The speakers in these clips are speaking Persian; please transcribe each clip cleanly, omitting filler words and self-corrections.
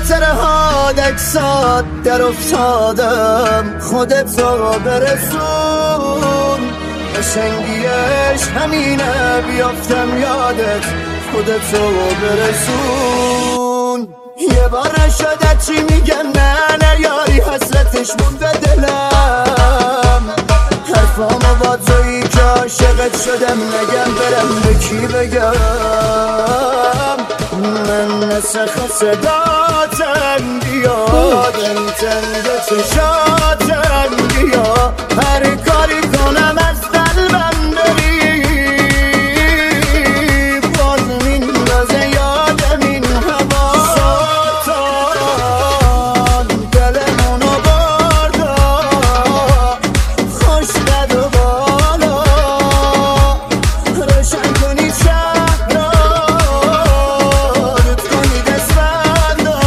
خاطره ها دکسات در افتادم، خودت رو برسون. قشنگیش همینه بیافتم یادت، خودت رو برسون. یه بار نشده چی میگم، نه یاری حسرتش مونده دلم. حرفامو با تویی که عاشقت شدم، نگم برم به کی بگم. من نسخ صداتم بیاد، انتنگ چشاتم بیا. هر کاری کنم از قلبم بری، باز میندازه یادم این هوا. سلطان دلمونو بردا، خوش قد و بالا. روشن کنی شهر را، رد کنی دستبندا.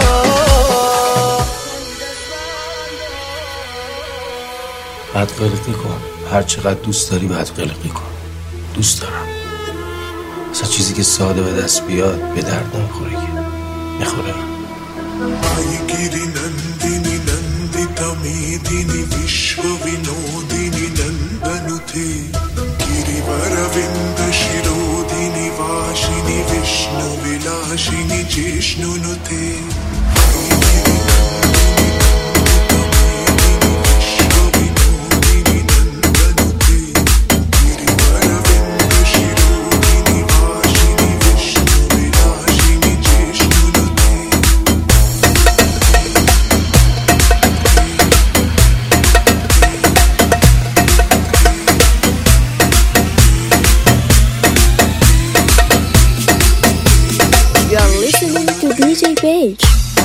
بعد قلقی کن، هر چقدر دوست داری بعد قلقی کن. دوست دارم. اصلا چیزی که ساده به دست بیاد به درد نمیخوره که میخوره. Aigiri nandini nandita medini vishwa vinodini nandanute. Girivaravinda shirodini vashini vishnu vilashini jishnunute. DJ Page.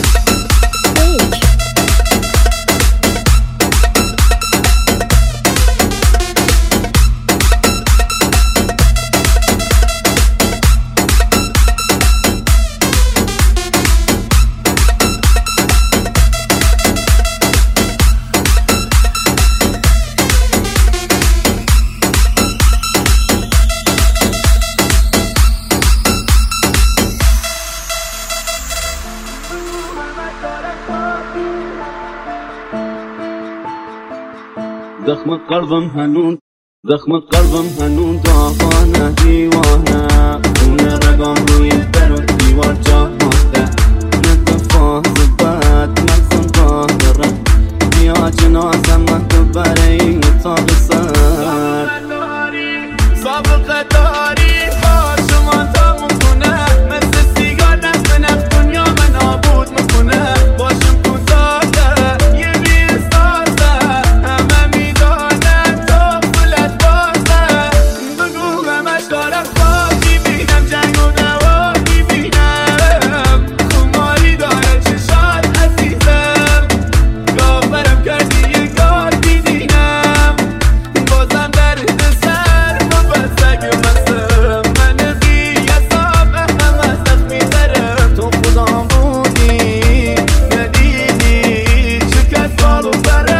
زخم قلبم هنون داغانه دیوانه. خونه رگام روی در و دیوار جا مانده. نتفاز بد مغزم راه داره. بیا جنازم من تو برای این اتاق سر. سابقه داری باشمان تموم کنه. مثل سیگار دست نف دنیا من نابود میکنه. باشم کوتاهه یه بیستازه. همه میدانم تو پولت بازه. بگو همش دارم خواب میبینم، جنگ و دوا میبینم. خماری داره چشات عزیزم. گاورم کردی یه گار دیدینم. بازم درد سر مبزگ مستم. من قیاسم هم از دست میزرم. تو خودم بودی ندیدی شکست بالو سرم.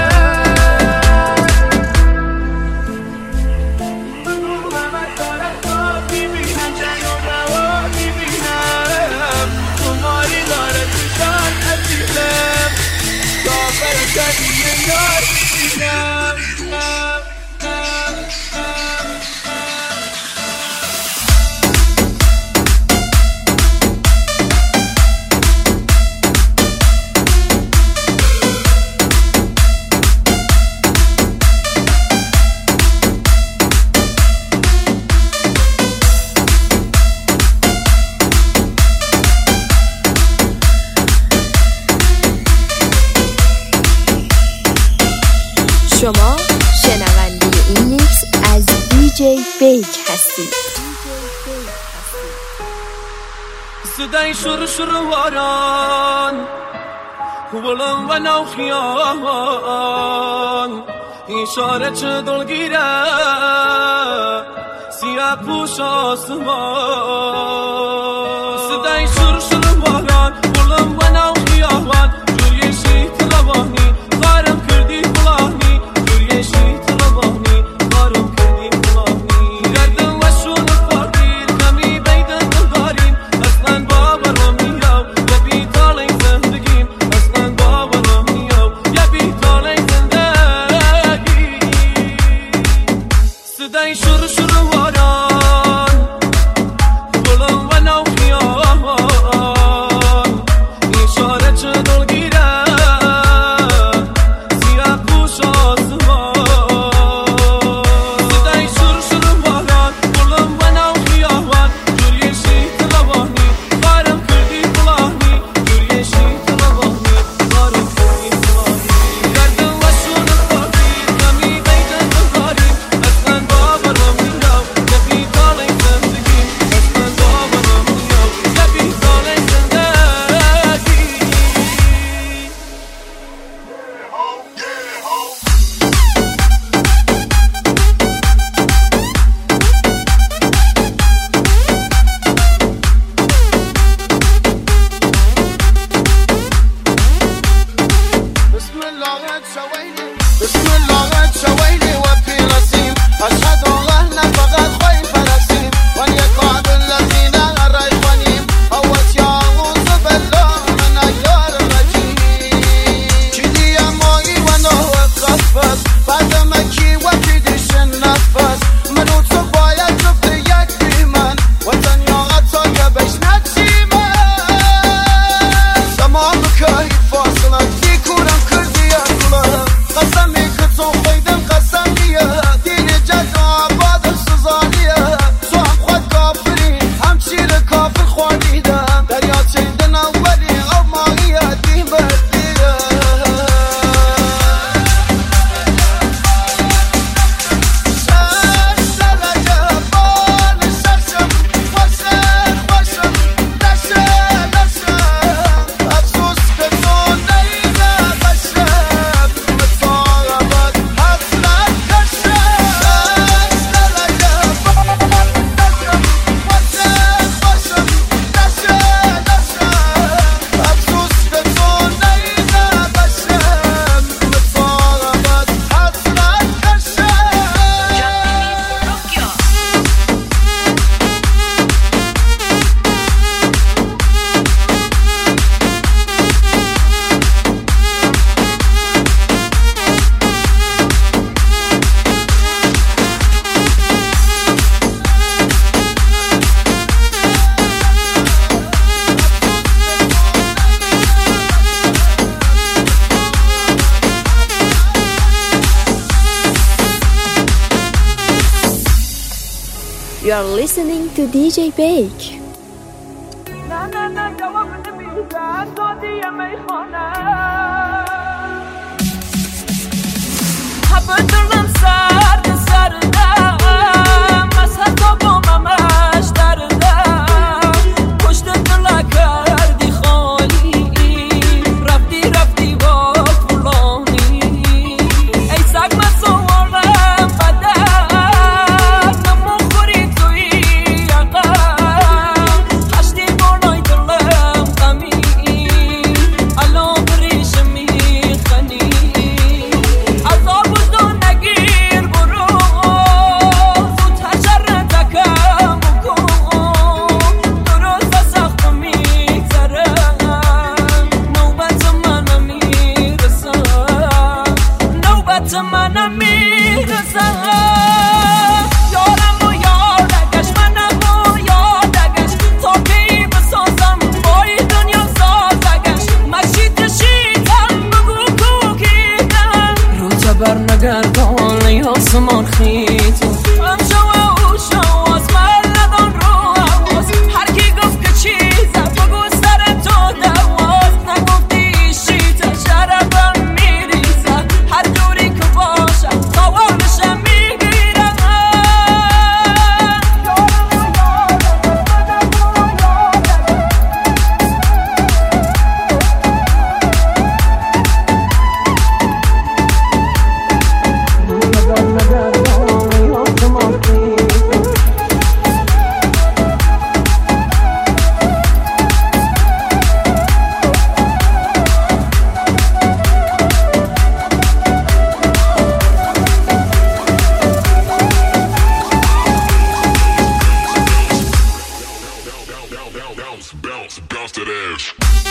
بگو همه دارم خواب میبینم، جنگ و دوا میبینم. خماری داره چشات عزیزم. گاورم کردی یه گار دیدینم. شما شنونده این میکس از DJ بیک هستید. صدای شروع واران بلند و نوخیان. اشاره چه دلگیره سیاه پوش آسمان. صدای شروع واران بلند و نوخیان. جوری شیط روانی غارم کردی فلانی. جوری شیط روانی غارم کردی فلانی. گردم و شون فقیر کمی بیدن داریم. اصلا باورم میاو و بیتالی زنده. are listening to DJ Bake. نه جواب نمیدن دادی میخانه همه دلم سردم از حتی با ممش دردم پشت دل کردی خالی رفتی با فلانی ای سگ من سوالم بدم نمو خوری توی یقم خشتی بالای دلم غمی الان بریش میخنی عذاب وجدان نگیر برو زود حشرتکم بکن درست سخت میگذرم نوبت منم میرسم نوبت منم میرسم یارم و یادگش منم و یادگش تا کی بسازم بای دنیا سازگش مشیدم بگو کوکیدم رو تبر نگردان ای آسمان خیتو هم شو از من ندان رو حواس هر کی گفت که چیزه بگو سر تو دواز نگفتی شیطه شرفم میریزه هر جوری که باشم خوابشم میگیرم Bounce that ass.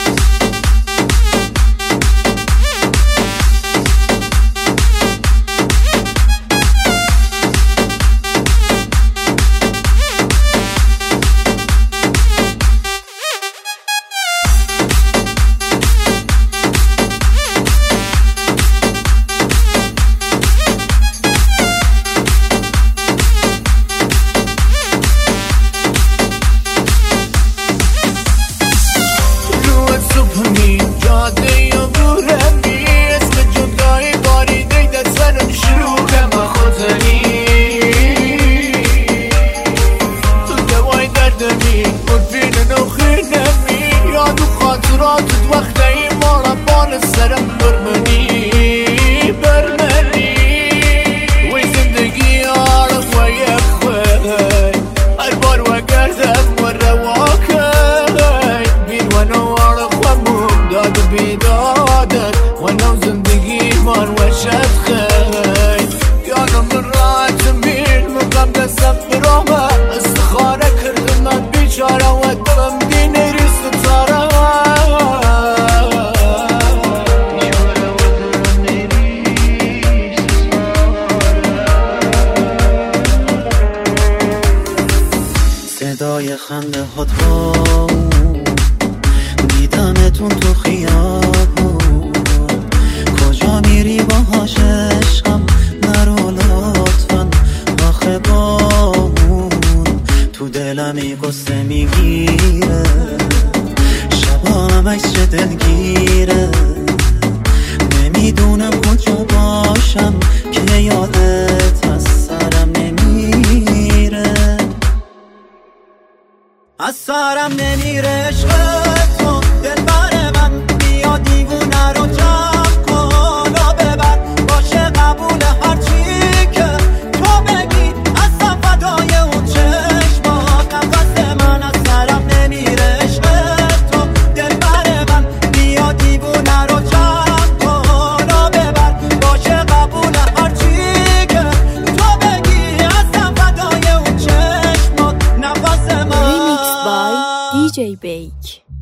صدای خنده هات دیدمتون تو خیابون کجا میری باهاش عشقم نرو لطفا آخه بامون تو دلم قصه میگیره شبا همش چه دلگیره نمیدونم کجا باشم که یادت از سرم نمیره از سرم نمیره عشق تو دلبر من بیا دیوونه رو جمع کن و ببر باشه قبول هرچی که تو بگی اصلا فدای اون چشمات نفس من از سرم نمیره عشق تو دلبر من بیا دیوونه رو جمع کن و ببر باشه قبول هرچی که تو بگی اصلا فدای اون چشمات نفس من Remixed by DJ Bake.